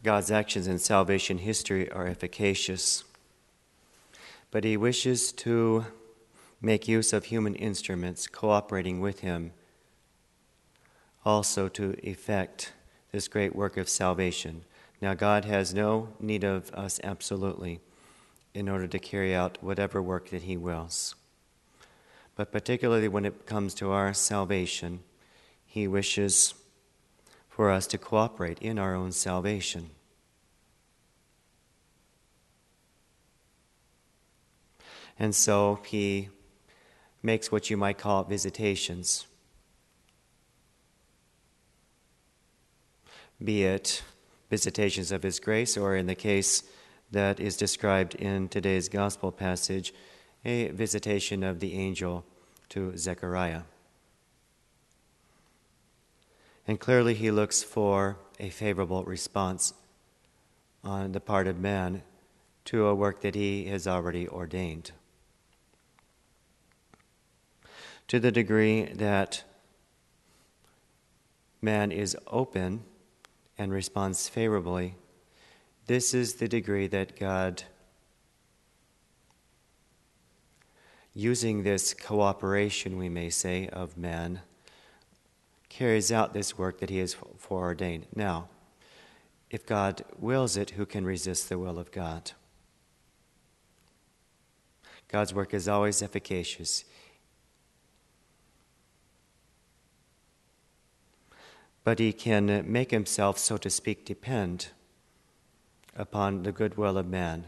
God's actions in salvation history are efficacious, but he wishes to make use of human instruments cooperating with him also to effect this great work of salvation. Now, God has no need of us absolutely in order to carry out whatever work that he wills. But particularly when it comes to our salvation, he wishes for us to cooperate in our own salvation. And so he makes what you might call visitations, be it visitations of his grace, or in the case that is described in today's gospel passage, a visitation of the angel to Zechariah. And clearly he looks for a favorable response on the part of man to a work that he has already ordained. To the degree that man is open and responds favorably, this is the degree that God, using this cooperation, we may say, of man, carries out this work that he has foreordained. Now, if God wills it, who can resist the will of God? God's work is always efficacious. But he can make himself, so to speak, depend upon the goodwill of man,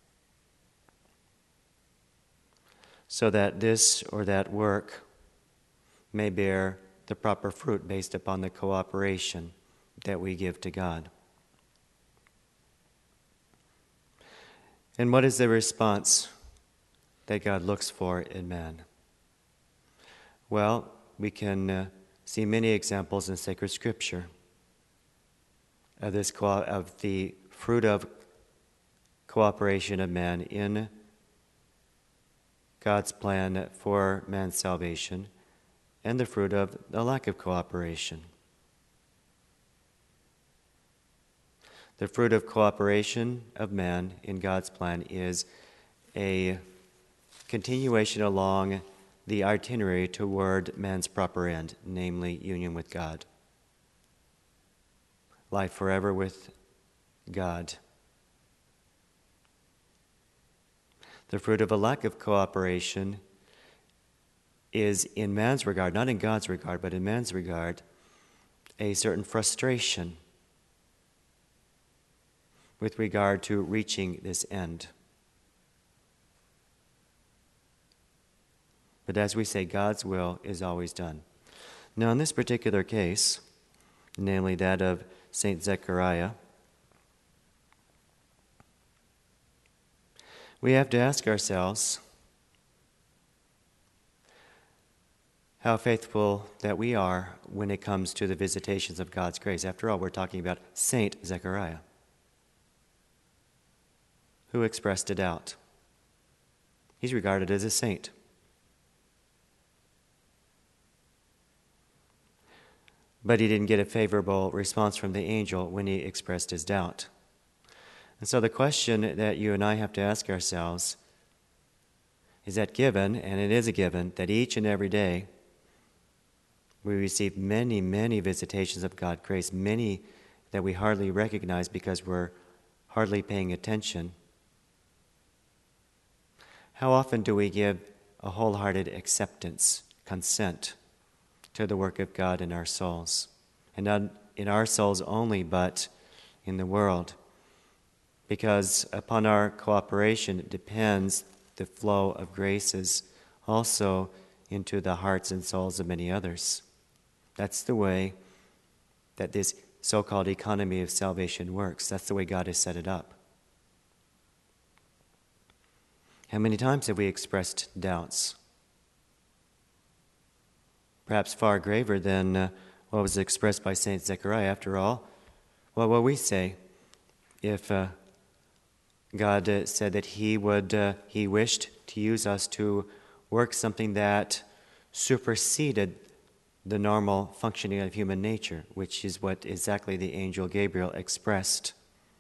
so that this or that work may bear the proper fruit based upon the cooperation that we give to God. And what is the response that God looks for in man? Well, we can see many examples in sacred scripture of the fruit of cooperation of man in God's plan for man's salvation, and the fruit of the lack of cooperation. The fruit of cooperation of man in God's plan is a continuation along the itinerary toward man's proper end, namely union with God. Life forever with God. The fruit of a lack of cooperation is, in man's regard, not in God's regard, but in man's regard, a certain frustration with regard to reaching this end. But as we say, God's will is always done. Now, in this particular case, namely that of Saint Zechariah, we have to ask ourselves how faithful that we are when it comes to the visitations of God's grace. After all, we're talking about Saint Zechariah, who expressed a doubt. He's regarded as a saint. But he didn't get a favorable response from the angel when he expressed his doubt. And so the question that you and I have to ask ourselves is that given, and it is a given, that each and every day we receive many, many visitations of God's grace, many that we hardly recognize because we're hardly paying attention. How often do we give a wholehearted acceptance, consent to the work of God in our souls? And not in our souls only, but in the world. Because upon our cooperation depends the flow of graces also into the hearts and souls of many others. That's the way that this so-called economy of salvation works. That's the way God has set it up. How many times have we expressed doubts? Perhaps far graver than what was expressed by Saint Zechariah. After all, what will we say if God said that He wished to use us to work something that superseded the normal functioning of human nature, which is what exactly the angel Gabriel expressed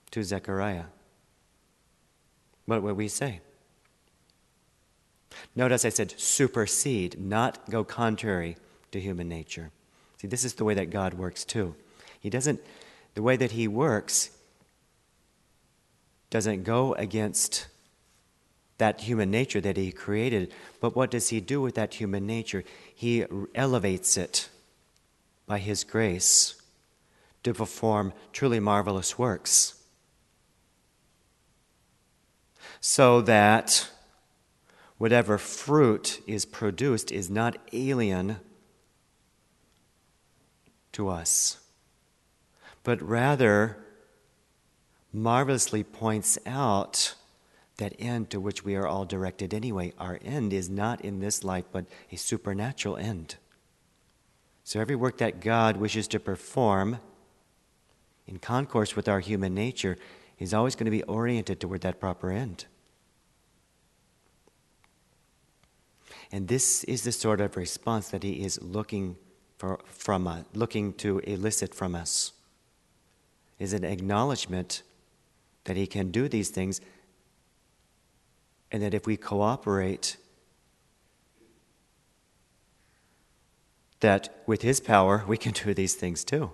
to Zechariah? What would we say? Notice I said supersede, not go contrary to human nature. See, this is the way that God works too. The way that he works doesn't go against that human nature that he created, but what does he do with that human nature? He elevates it by his grace to perform truly marvelous works, so that whatever fruit is produced is not alien to us, but rather marvelously points out that end to which we are all directed anyway. Our end is not in this life, but a supernatural end. So every work that God wishes to perform in concourse with our human nature is always going to be oriented toward that proper end. And this is the sort of response that he is looking to elicit from us, is an acknowledgement that he can do these things, and that if we cooperate, that with his power we can do these things too.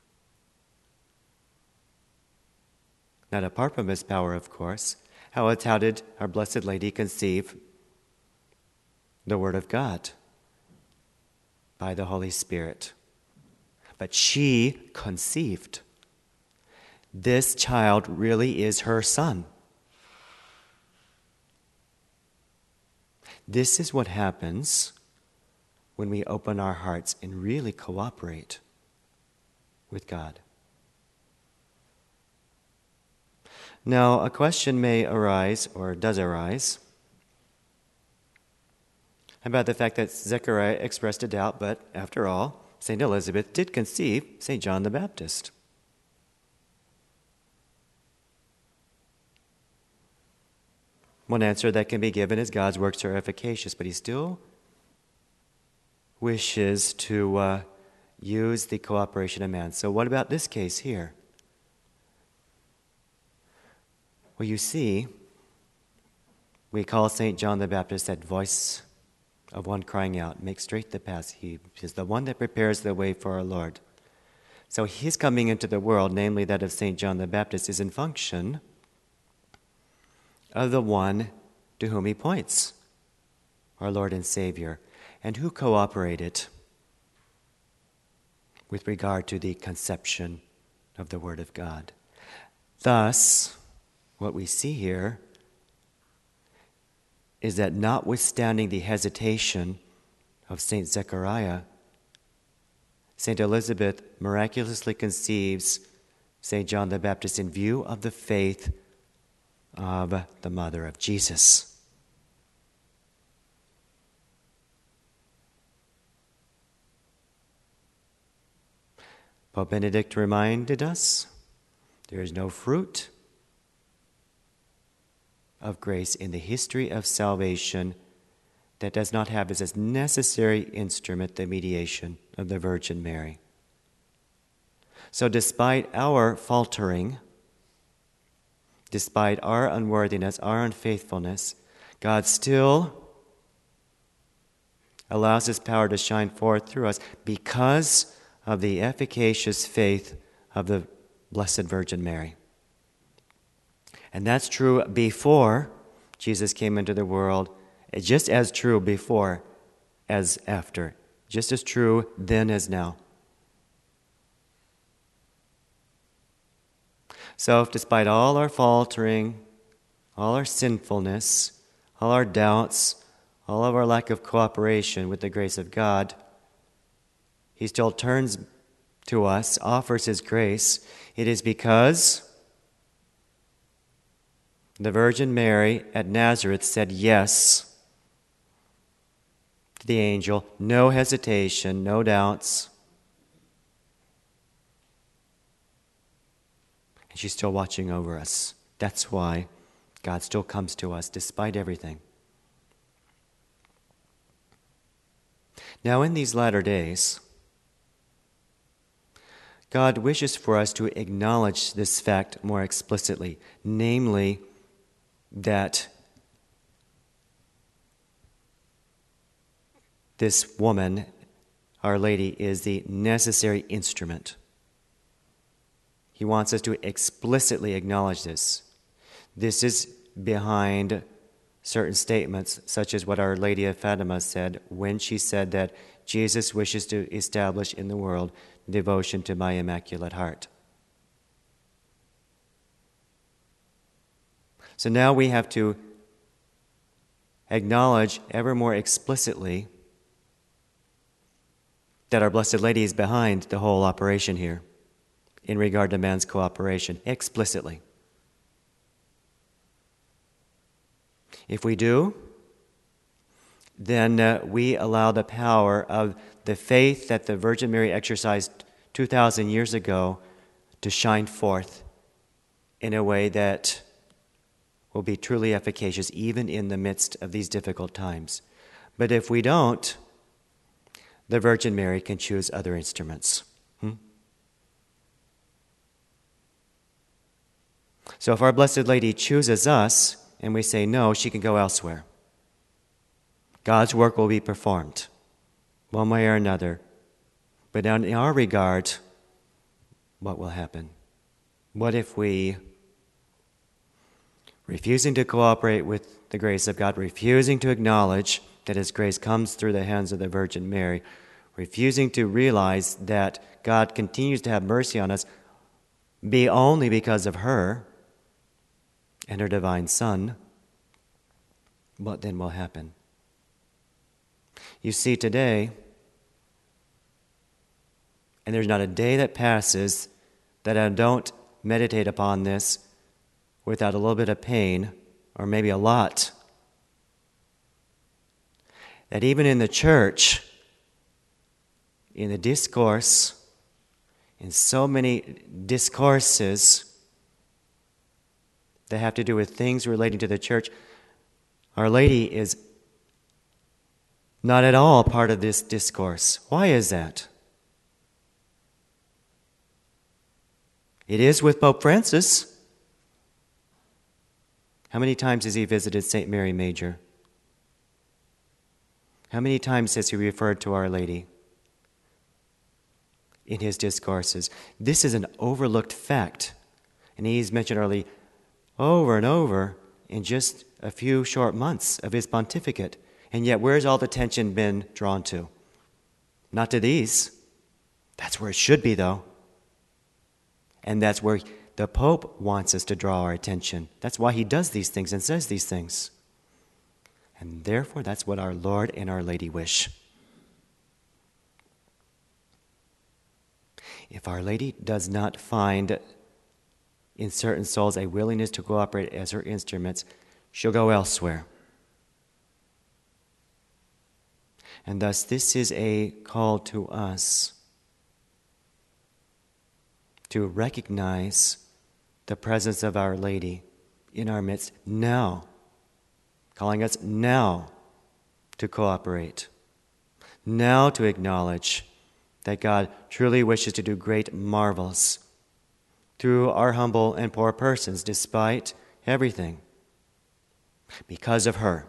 Not apart from his power, of course. How did our Blessed Lady conceive the Word of God? By the Holy Spirit. But she conceived. This child really is her son. This is what happens when we open our hearts and really cooperate with God. Now, a question may arise, or does arise, about the fact that Zechariah expressed a doubt, but after all, St. Elizabeth did conceive St. John the Baptist. One answer that can be given is God's works are efficacious, but he still wishes to use the cooperation of man. So what about this case here? Well, you see, we call St. John the Baptist that voice of one crying out, make straight the path. He is the one that prepares the way for our Lord. So his coming into the world, namely that of St. John the Baptist, is in function of the one to whom he points, our Lord and Savior, and who cooperated with regard to the conception of the Word of God. Thus, what we see here is that notwithstanding the hesitation of St. Zechariah, St. Elizabeth miraculously conceives St. John the Baptist in view of the faith of the mother of Jesus. Pope Benedict reminded us there is no fruit of grace in the history of salvation that does not have as a necessary instrument the mediation of the Virgin Mary. So despite our faltering, despite our unworthiness, our unfaithfulness, God still allows his power to shine forth through us because of the efficacious faith of the Blessed Virgin Mary. And that's true before Jesus came into the world, just as true before as after, just as true then as now. So despite all our faltering, all our sinfulness, all our doubts, all of our lack of cooperation with the grace of God, he still turns to us, offers his grace. It is because the Virgin Mary at Nazareth said yes to the angel, no hesitation, no doubts. And she's still watching over us. That's why God still comes to us despite everything. Now, in these latter days, God wishes for us to acknowledge this fact more explicitly, namely that this woman, Our Lady, is the necessary instrument. He wants us to explicitly acknowledge this. This is behind certain statements, such as what Our Lady of Fatima said when she said that Jesus wishes to establish in the world devotion to my Immaculate Heart. So now we have to acknowledge ever more explicitly that Our Blessed Lady is behind the whole operation here in regard to man's cooperation, explicitly. If we do, then we allow the power of the faith that the Virgin Mary exercised 2,000 years ago to shine forth in a way that will be truly efficacious even in the midst of these difficult times. But if we don't, the Virgin Mary can choose other instruments. So if Our Blessed Lady chooses us and we say no, she can go elsewhere. God's work will be performed, one way or another. But in our regard, what will happen? What if we, refusing to cooperate with the grace of God, refusing to acknowledge that His grace comes through the hands of the Virgin Mary, refusing to realize that God continues to have mercy on us, be only because of her and her divine Son, what then will happen? You see, today, and there's not a day that passes that I don't meditate upon this without a little bit of pain, or maybe a lot, that even in the church, in the discourse, in so many discourses that have to do with things relating to the church, Our Lady is not at all part of this discourse. Why is that? It is with Pope Francis. How many times has he visited St. Mary Major? How many times has he referred to Our Lady in his discourses? This is an overlooked fact, and he's mentioned Our Lady over and over in just a few short months of his pontificate. And yet, where's all the attention been drawn to? Not to these. That's where it should be, though. And that's where the Pope wants us to draw our attention. That's why he does these things and says these things. And therefore, that's what our Lord and Our Lady wish. If Our Lady does not find in certain souls a willingness to cooperate as her instruments, she'll go elsewhere. And thus, this is a call to us to recognize the presence of Our Lady in our midst now, calling us now to cooperate, now to acknowledge that God truly wishes to do great marvels through our humble and poor persons, despite everything, because of her.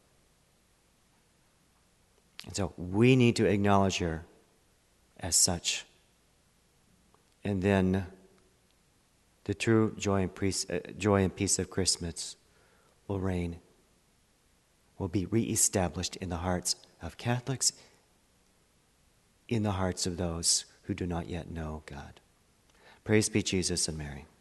And so we need to acknowledge her as such. And then the true joy and peace of Christmas will reign, will be reestablished in the hearts of Catholics, in the hearts of those who do not yet know God. Praise be Jesus and Mary.